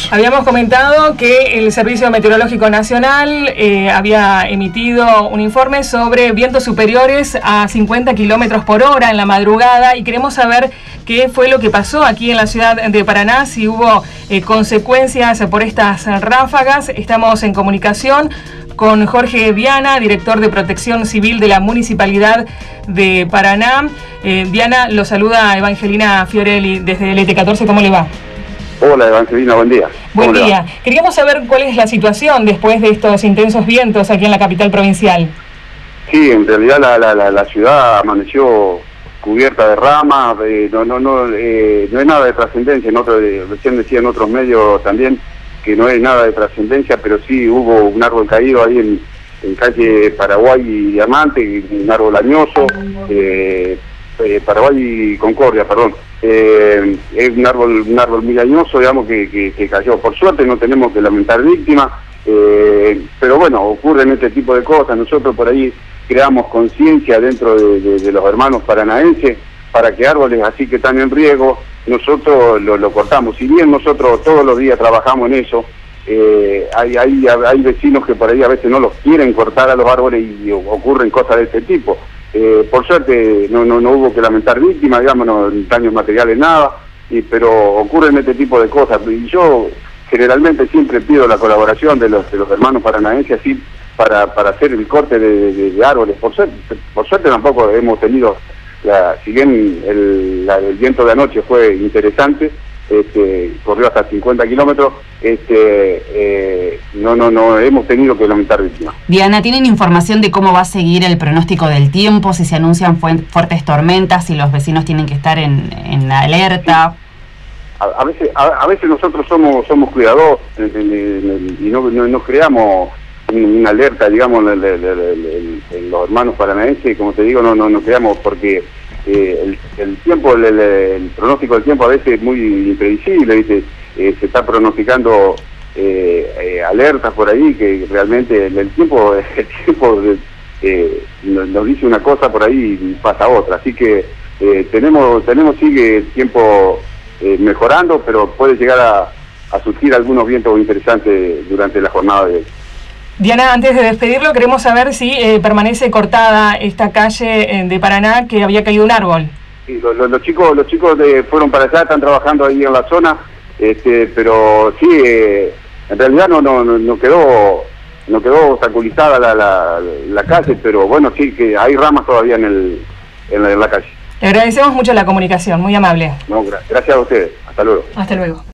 Habíamos comentado que el Servicio Meteorológico Nacional había emitido un informe sobre vientos superiores a 50 kilómetros por hora en la madrugada y queremos saber qué fue lo que pasó aquí en la ciudad de Paraná, si hubo consecuencias por estas ráfagas. Estamos en comunicación con Jorge Viana, director de Protección Civil de la Municipalidad de Paraná. Diana, lo saluda Evangelina Fiorelli desde el ET14, ¿cómo le va? Hola Evangelina, buen día. Buen día. Queríamos saber cuál es la situación después de estos intensos vientos aquí en la capital provincial. Sí, en realidad la ciudad amaneció cubierta de ramas, no es nada de trascendencia. Recién decían otros medios también que no es nada de trascendencia, pero sí hubo un árbol caído ahí en calle Paraguay y Diamante, un árbol añoso, Paraguay y Concordia, perdón. Es un árbol muy dañoso, digamos, que cayó. Por suerte no tenemos que lamentar víctimas, pero bueno, ocurren este tipo de cosas. Nosotros por ahí creamos conciencia dentro de los hermanos paranaenses para que árboles así que están en riesgo, nosotros lo cortamos. Si bien nosotros todos los días trabajamos en eso, hay vecinos que por ahí a veces no los quieren cortar a los árboles y ocurren cosas de este tipo. Por suerte no hubo que lamentar víctimas, digamos, no, daños materiales, nada, pero ocurren este tipo de cosas. Y yo generalmente siempre pido la colaboración de los hermanos paranaenses así para hacer el corte de árboles. Por suerte tampoco hemos tenido, si bien el viento de anoche fue interesante, corrió hasta 50 kilómetros, no hemos tenido que lamentar víctimas. Diana, ¿tienen información de cómo va a seguir el pronóstico del tiempo? Si se anuncian fuertes tormentas, si los vecinos tienen que estar en alerta. A veces nosotros somos cuidadosos y no creamos una alerta, digamos, en los hermanos paranaenses, como te digo, no creamos porque el tiempo, el pronóstico del tiempo a veces es muy impredecible, ¿viste? Se está pronosticando alertas por ahí que realmente el tiempo nos dice una cosa por ahí y pasa otra, así que sigue el tiempo mejorando, pero puede llegar a surgir algunos vientos interesantes durante la jornada de hoy. Diana, antes de despedirlo, queremos saber si permanece cortada esta calle de Paraná que había caído un árbol. Sí, los chicos fueron para allá, están trabajando ahí en la zona, pero sí, en realidad no quedó obstaculizada la calle, pero bueno, sí que hay ramas todavía en la calle. Le agradecemos mucho la comunicación, muy amable. No, gracias a ustedes, hasta luego. Hasta luego.